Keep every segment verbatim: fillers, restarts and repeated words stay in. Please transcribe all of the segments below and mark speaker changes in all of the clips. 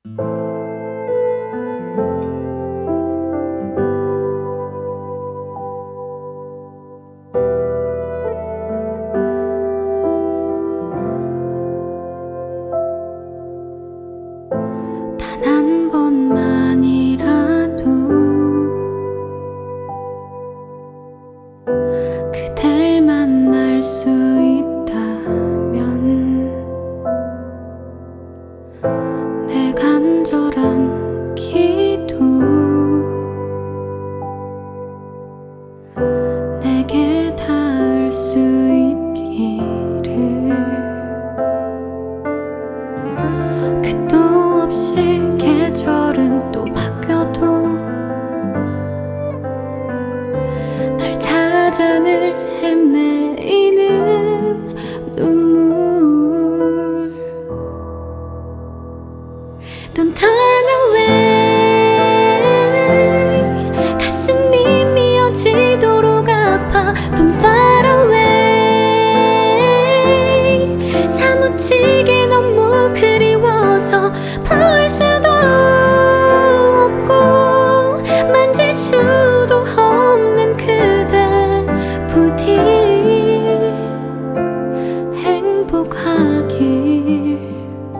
Speaker 1: 단 한 번만이라도 그댈 만날 수 있다면 내 간절한 기도 내게 닿을 수 있기를. 끝도 없이 계절은 또 바뀌어도 널 찾아 늘 헤매이는 눈물. Don't turn away. 가슴이 미어지도록 아파. Don't far away. 사무치게 너무 그리워서 볼 수도 없고 만질 수도 없는 그대 부디 행복하길.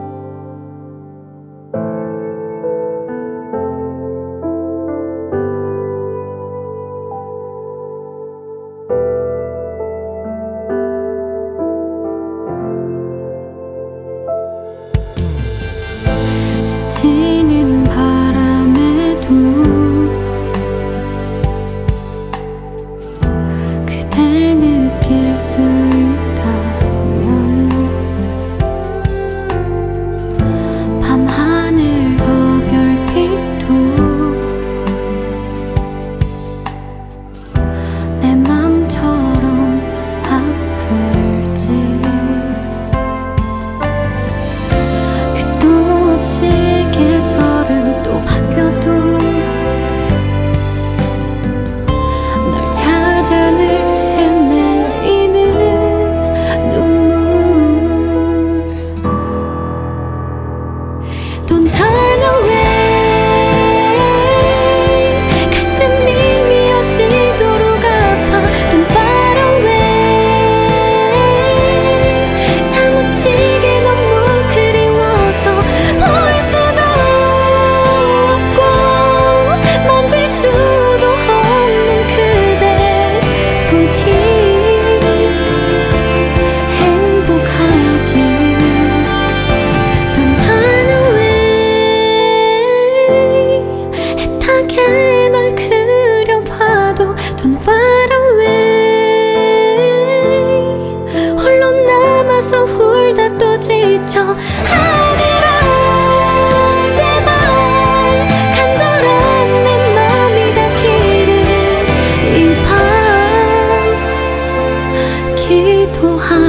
Speaker 1: 스치는 바람에도 그댈 느낄 수 있다면 밤하늘 저 별빛도 내 맘처럼 아플지. 끝도 없이 계절은 또 바뀌어도 널 찾아 늘 헤매이는 눈물. Don't turn away. 가슴이 미어지도록 아파. Don't far away. 사무치게 너무 그리워서 볼 수도 없고 만질 수도 없는 그대 부디 행복하길. Don't turn away. 애타게 널 그려봐도 Don't far away. 홀로 남아서 울다 또 지쳐. 아니라 제발 간절한 내 맘이 닿기를 이 밤 기도하